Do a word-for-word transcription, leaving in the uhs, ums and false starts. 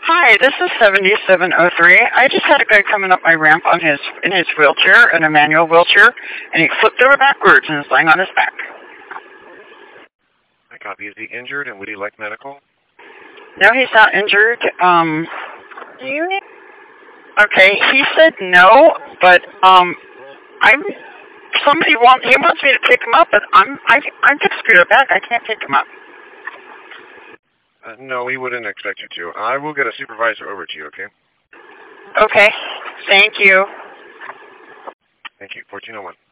Hi, this is seventy-seven oh three. I just had a guy coming up my ramp on his in his wheelchair, in a manual wheelchair, and he flipped over backwards and is lying on his back. I copy. Is he injured, and would he like medical? No, he's not injured. Um, okay, he said no, but um, I'm somebody want he wants me to pick him up, but I'm I I took Scooter back. I can't pick him up. Uh, no, we wouldn't expect you to. I will get a supervisor over to you, okay? Okay. Thank you. Thank you. fourteen oh one.